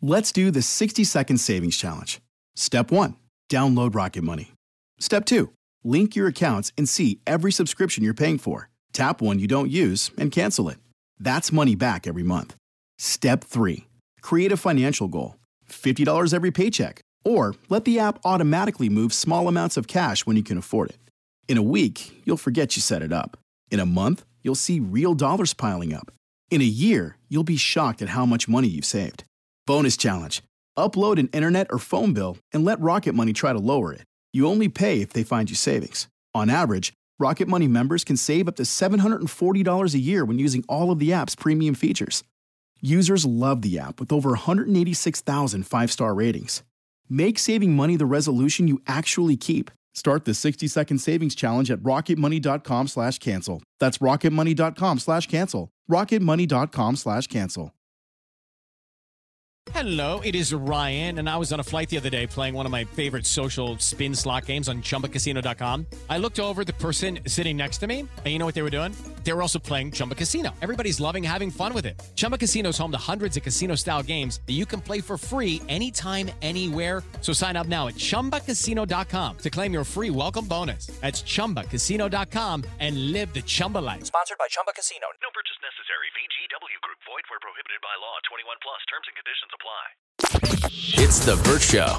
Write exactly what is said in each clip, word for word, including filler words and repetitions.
Let's do the sixty second savings challenge. Step one, download Rocket Money. Step two, link your accounts and see every subscription you're paying for. Tap one you don't use and cancel it. That's money back every month. Step three, create a financial goal. fifty dollars every paycheck. Or let the app automatically move small amounts of cash when you can afford it. In a week, you'll forget you set it up. In a month, you'll see real dollars piling up. In a year, you'll be shocked at how much money you've saved. Bonus challenge. Upload an internet or phone bill and let Rocket Money try to lower it. You only pay if they find you savings. On average, Rocket Money members can save up to seven hundred forty dollars a year when using all of the app's premium features. Users love the app with over one hundred eighty-six thousand five-star ratings. Make saving money the resolution you actually keep. Start the sixty second savings challenge at rocketmoney.com slash cancel. That's rocketmoney.com slash cancel. rocketmoney.com slash cancel. Hello, it is Ryan, and I was on a flight the other day playing one of my favorite social spin slot games on chumba casino dot com. I looked over at the person sitting next to me, and you know what they were doing? They were also playing Chumba Casino. Everybody's loving having fun with it. Chumba Casino is home to hundreds of casino-style games that you can play for free anytime, anywhere. So sign up now at chumba casino dot com to claim your free welcome bonus. That's chumba casino dot com and live the Chumba life. Sponsored by Chumba Casino. No purchase necessary. V G W Group. Void where prohibited by law. twenty-one plus. Terms and conditions apply. It's the Bert Show.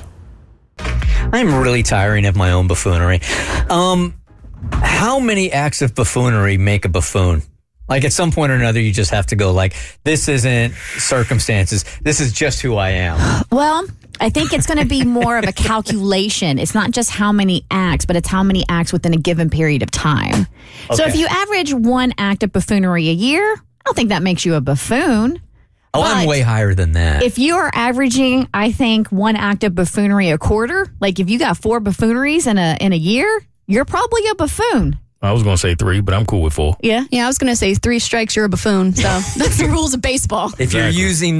I'm really tiring of my own buffoonery. Um, how many acts of buffoonery make a buffoon? Like at some point or another, you just have to go like, this isn't circumstances. This is just who I am. Well, I think it's going to be more of a calculation. It's not just how many acts, but it's how many acts within a given period of time. Okay. So if you average one act of buffoonery a year, I don't think that makes you a buffoon. Oh, but I'm way higher than that. If you are averaging, I think, one act of buffoonery a quarter, like if you got four buffooneries in a in a year, you're probably a buffoon. I was going to say three, but I'm cool with four. Yeah. Yeah, I was going to say three strikes, you're a buffoon. So that's the rules of baseball. If exactly. you're using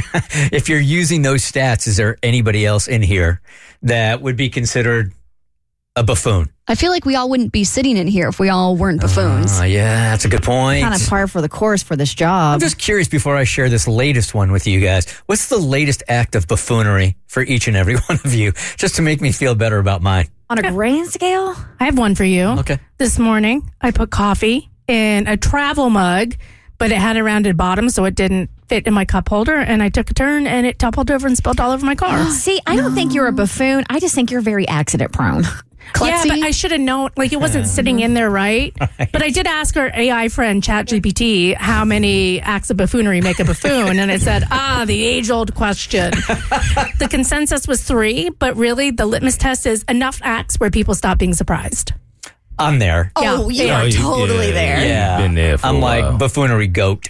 if you're using those stats, is there anybody else in here that would be considered a buffoon? I feel like we all wouldn't be sitting in here if we all weren't buffoons. Uh, yeah, that's a good point. Kind of par for the course for this job. I'm just curious before I share this latest one with you guys. What's the latest act of buffoonery for each and every one of you, just to make me feel better about mine? On a grand scale? I have one for you. Okay. This morning, I put coffee in a travel mug, but it had a rounded bottom, so it didn't fit in my cup holder, and I took a turn, and it toppled over and spilled all over my car. See, I don't think you're a buffoon. I just think you're very accident prone. Klutzy? Yeah, but I should have known, like it wasn't sitting in there right. right. But I did ask our A I friend, ChatGPT, how many acts of buffoonery make a buffoon, and it said, ah, the age-old question. The consensus was three, but really the litmus test is enough acts where people stop being surprised. I'm there. Oh, yeah. you are yeah, totally yeah, there. Yeah, been there for I'm a like while. buffoonery goat.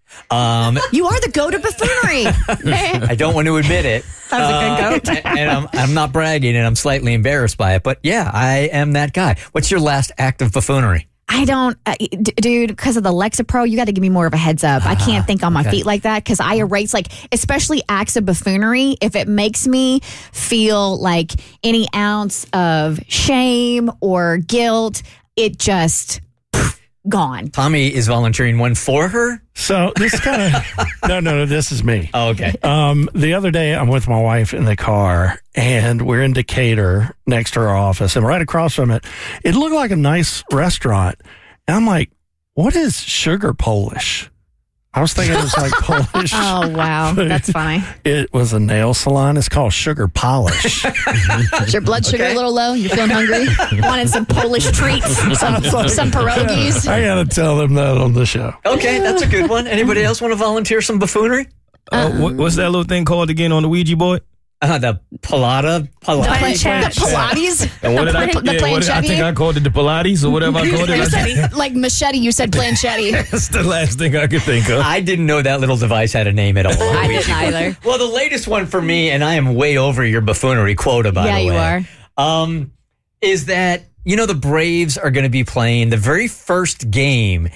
Um, you are the goat of buffoonery. I don't want to admit it. That was a good goat. Uh, and I'm, I'm not bragging, and I'm slightly embarrassed by it. But yeah, I am that guy. What's your last act of buffoonery? I don't, uh, d- dude, because of the Lexapro, you got to give me more of a heads up. I can't think on my okay. feet like that because I erase, like, especially acts of buffoonery. If it makes me feel like any ounce of shame or guilt, it just poof, gone. Tommy is volunteering one for her? So this is kind of, no, no, no, this is me. Oh, okay. Um, the other day I'm with my wife in the car and we're in Decatur next to our office, and right across from it, it looked like a nice restaurant. And I'm like, what is sugar Polish? I was thinking it was like Polish. Oh, wow. That's funny. It was a nail salon. It's called Sugar Polish. Is your blood sugar Okay. a little low? You're feeling hungry? Wanted some Polish treats, some, some pierogies. I got to tell them that on the show. Okay, that's a good one. Anybody else want to volunteer some buffoonery? Uh, what, what's that little thing called again on the Ouija board? Uh, the Pilata. Pilata. The Pilates. And what The did I? plan- the Yeah, what did, I planchetti? think I called it the Pilates or whatever I called it. You I think- said, like machete, you said planchetti. That's the last thing I could think of. I didn't know that little device had a name at all. I didn't either. Well, the latest one for me, and I am way over your buffoonery quota, by Yeah, the you way. are. Um, is that, you know, the Braves are going to be playing the very first game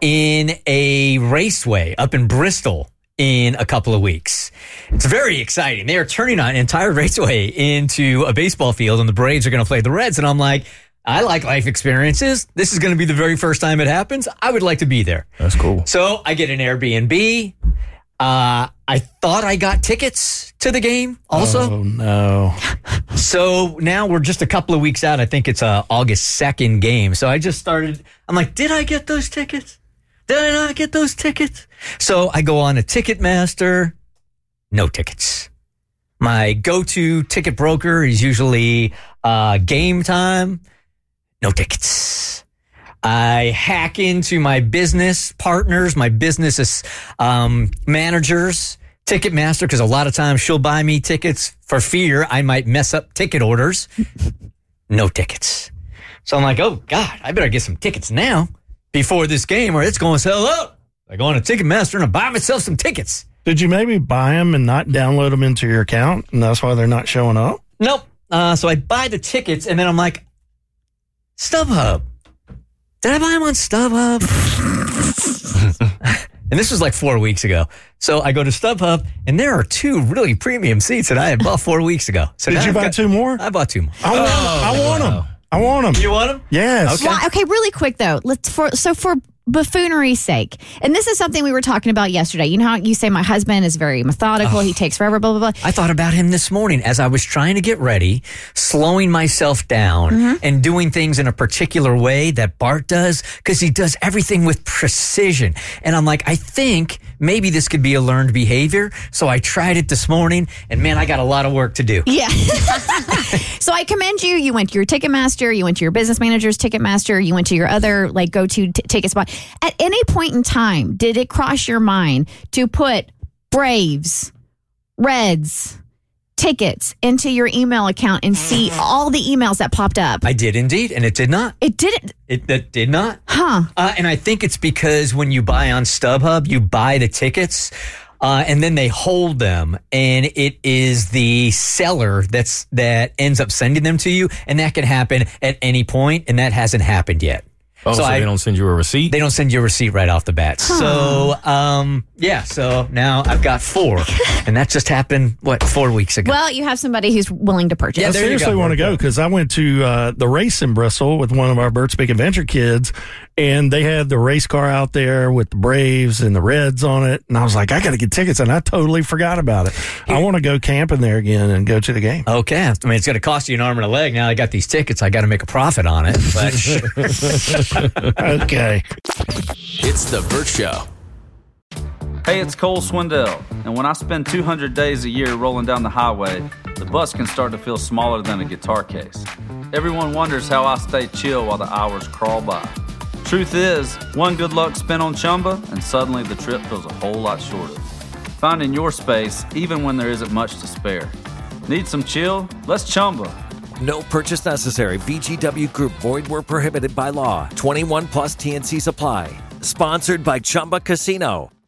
in a raceway up in Bristol in a couple of weeks. It's very exciting. They are turning an entire raceway into a baseball field, and the Braves are going to play the Reds. And I'm like, I like life experiences. This is going to be the very first time it happens. I would like to be there. That's cool. So I get an Airbnb. Uh, I thought I got tickets to the game also. Oh, no. So now we're just a couple of weeks out. I think it's a August second game. So I just started. I'm like, did I get those tickets? Did I not get those tickets? So I go on to Ticketmaster. No tickets. My go-to ticket broker is usually uh, Game Time. No tickets. I hack into my business partners, my business um, managers, Ticketmaster, because a lot of times she'll buy me tickets for fear I might mess up ticket orders. No tickets. So I'm like, oh, God, I better get some tickets now before this game or it's going to sell out. I go on to Ticketmaster and I buy myself some tickets. Did you maybe buy them and not download them into your account, and that's why they're not showing up? Nope. Uh, so I buy the tickets, and then I'm like, StubHub. Did I buy them on StubHub? And this was like four weeks ago. So I go to StubHub, and there are two really premium seats that I had bought four weeks ago. So Did you I've buy got, two more? I bought two more. I want, Oh, I want wow. them. I want them. You want them? Yes. Okay. Why, okay, really quick though. Let's for so for buffoonery's sake, and this is something we were talking about yesterday. You know how you say my husband is very methodical, Oh. he takes forever, blah blah blah. I thought about him this morning as I was trying to get ready, slowing myself down Mm-hmm. and doing things in a particular way that Bart does, because he does everything with precision. And I'm like, I think maybe this could be a learned behavior. So I tried it this morning, and man, I got a lot of work to do. Yeah. So I commend you. You went to your Ticketmaster. You went to your business manager's Ticketmaster. You went to your other like go-to t- ticket spot. At any point in time, did it cross your mind to put Braves, Reds, tickets into your email account and see all the emails that popped up? I did indeed, and it did not. It didn't. It, it did not. Huh. Uh, and I think it's because when you buy on StubHub, you buy the tickets, uh, and then they hold them, and it is the seller that's that ends up sending them to you, and that can happen at any point, and that hasn't happened yet. Oh, so, I, they don't send you a receipt? They don't send you a receipt right off the bat. So, um, yeah, so now I've got four, and that just happened, what, four weeks ago. Well, you have somebody who's willing to purchase. Yeah, I there you seriously go. want to go because I went to uh, the race in Bristol with one of our Bird Speak Adventure kids, and they had the race car out there with the Braves and the Reds on it. And I was like, I got to get tickets, and I totally forgot about it. I want to go camping there again and go to the game. Okay. I mean, it's going to cost you an arm and a leg. Now I got these tickets. I got to make a profit on it. But Okay. It's the Burt Show. Hey, it's Cole Swindell, and when I spend two hundred days a year rolling down the highway, the bus can start to feel smaller than a guitar case. Everyone wonders how I stay chill while the hours crawl by. Truth is, one good luck spin on Chumba, and suddenly the trip feels a whole lot shorter. Finding your space, even when there isn't much to spare. Need some chill? Let's Chumba. No purchase necessary. V G W Group. Void where prohibited by law. twenty-one plus T N C supply. Sponsored by Chumba Casino.